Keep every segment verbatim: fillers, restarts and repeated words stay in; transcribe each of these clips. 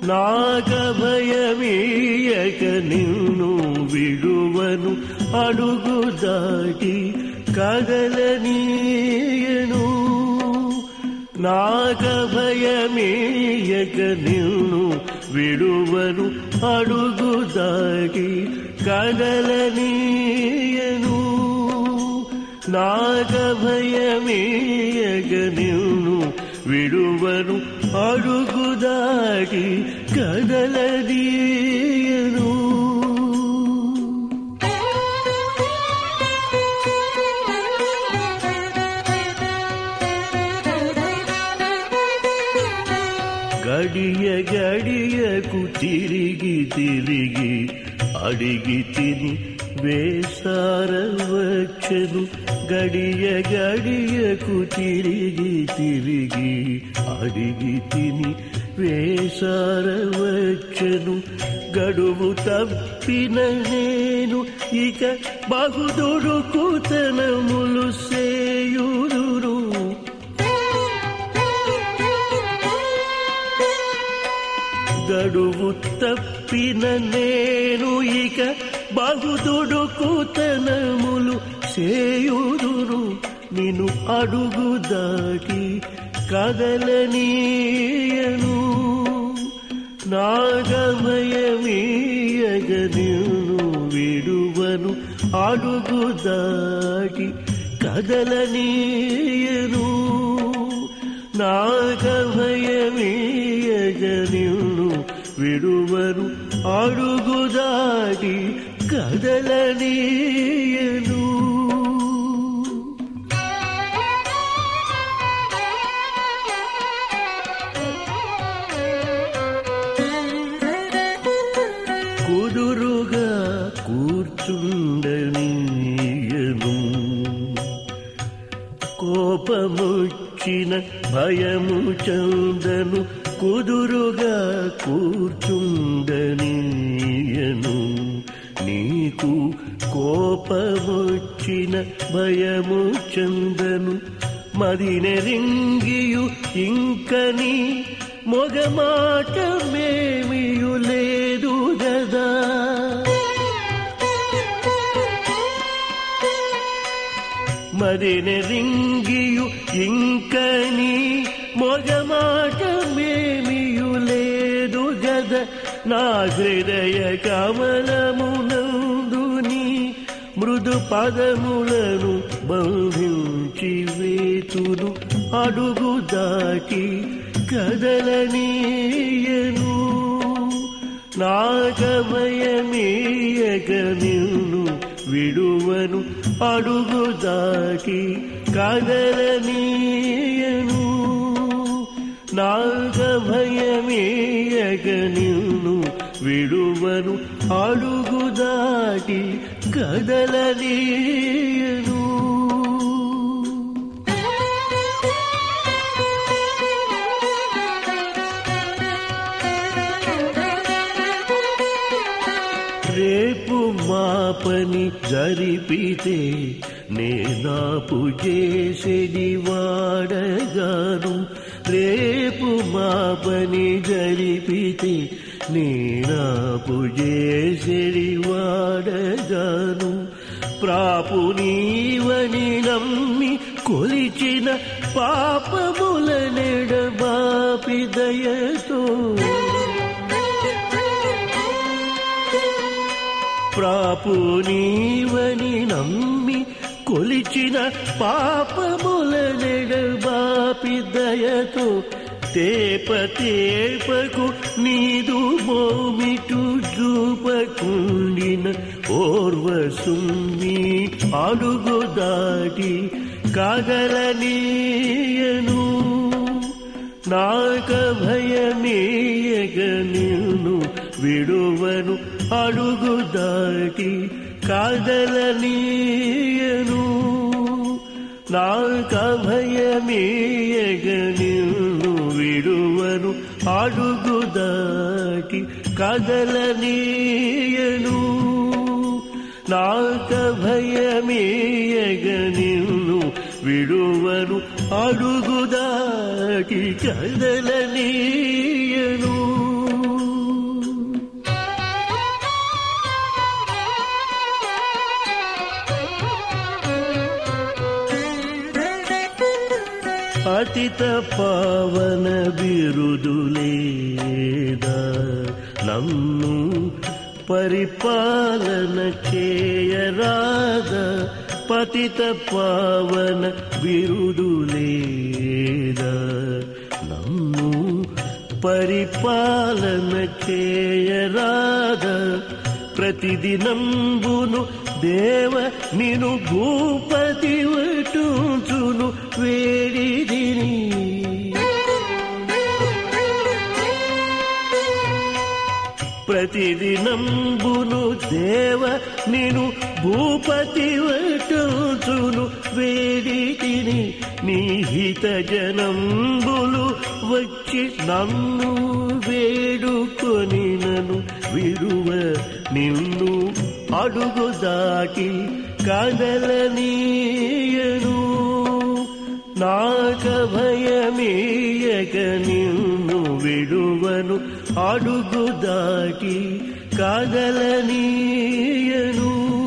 నాగభయమీయక నిన్ను విడువను అడుగు దాటి కదలనీయను. నాగభయమీయక నిన్ను విడువను అడుగు దాటి కదలనీయను. నాగభయమీయక నిన్ను విడువను అడుగు దాటి కదలనీయను. గడియ గడియకు తిరిగి తిరిగి అడిగి తిని వేసారవచ్చను. గడియ గడియకు తిరిగి తిరిగి అడిగి తిని వేసారవచ్చను. గడువు తప్పిన నేను ఇక బహుదొడుకుతనములు సేయుదురు. గడువు తప్పిన నేను ఇక బహుదొడుకుతనములు సేయుదురు. నిన్ను అడుగు దాటి కదలనీయను. నాగభయమీయక నిన్ను విడువను అడుగు దాటి కదలనీయను. నాగభయమీయక నిన్ను విడువను అడుగు దాటి కదలనీయను. కుదురుగా కూర్చుండనీయను. కోపముచ్చిన భయము చందను. కుదురుగా కూర్చుండనీయను. నీకు కోపముచ్చిన భయము చందను. మదినెరింగియు ఇంకని మొగమాటమేమియు లేదు గదా. మదినెరింగియు ఇంకని మొగమాటమేమియు లేదు గద. నా హృదయ కమలమునందుని మృదు పదములను బంధించి వేతును అడుగు దాటి కదలనీయను. నాగభయమీయక నిన్ను విడువను అడుగు దాటి కదలనీయను. నాగభయమీయక నిన్ను విడువను అడుగు దాటి కదలనీయను. రేపు మా పని జరిపితే నేనాపు చేసేది వాడగాను. రేపు మా పని జరిపితే నేనాపు చేసేది వాడగాను. ప్రాపు నీవని నమ్మి కొలిచిన పాపముల నెడబాపి దయతో. ప్రాపు నీవని నమ్మి కొలిచిన పాపముల నెడబాపి దయతో. తేప తేపకు నీదు మోమిటు చూపకుండిన ఓర్వసుని అడుగు దాటి కదలనీయను. నాగభయమీయక నిన్ను విడువను అడుగు దాటి కదలనీయను. నాగభయమీయక నిన్ను విడువను అడుగు దాటి కదలనీయను. నాగభయమీయక నిన్ను విడువను అడుగు దాటి కదలనీయను. పతిత పావన బిరుదులేదా నన్ను పరిపాలన చేయరాదా పతిత పావన బిరుదులేదా నన్ను పరిపాలన చేయరాదా ప్రతిదినంబును దేవ నిను భూపతి వటుంచును వేడిదిని ప్రతిదినంబును దేవ నిను భూపతి వటుంచును వేడిదిని నిహిత జనంబులు వచ్చి నన్ను వేడుకొని నన్ను విడువ నిన్ను అడుగు దాటి కదలనీయను నాక భయమేయక నిన్ను విడువను అడుగు దాటి కదలనీయను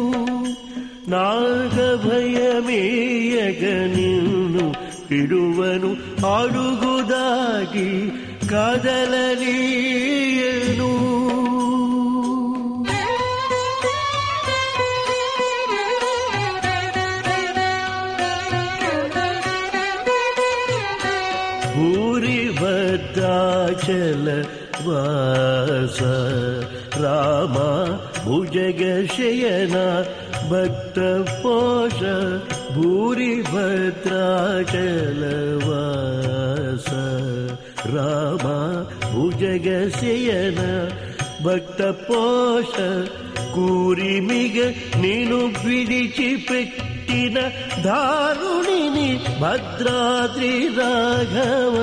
నాక భయమేయక నిన్ను విడువను అడుగు దాటి కదలనీయను భూరి భద్రాచల వాస రామ భుజగ శయన భక్త పోష భూరి భద్రాచల వాస రామ భుజగ శయన భక్త పోష కూరిమిగ నేను విడిచిపెట్టిన దారుణిని భద్రాద్రి రాఘవ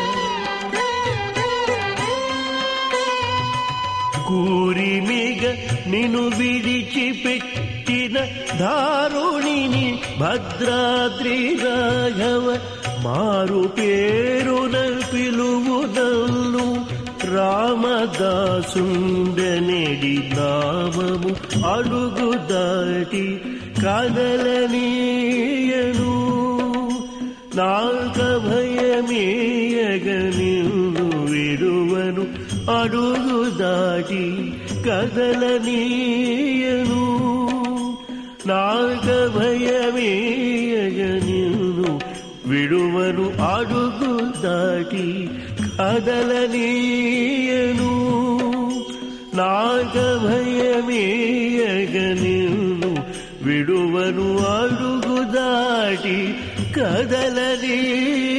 కూరిమిగ నిను విడిచిపెట్టిన దారుణిని భద్రాద్రి రాఘవ మారు పేరున పిలువు నన్ను రామదాసుండనెడి నామము అడుగు దాటి కదలనీయను నాక భయమేయగ నిన్ను విడువను అడుగు దాటి కదలనీయను నాక భయమేయగ నిన్ను విడువను అడుగు దాటి కదలనీయను నాక భయమేయగ నిన్ను విడువను అడుగు దాటి కదలనీయను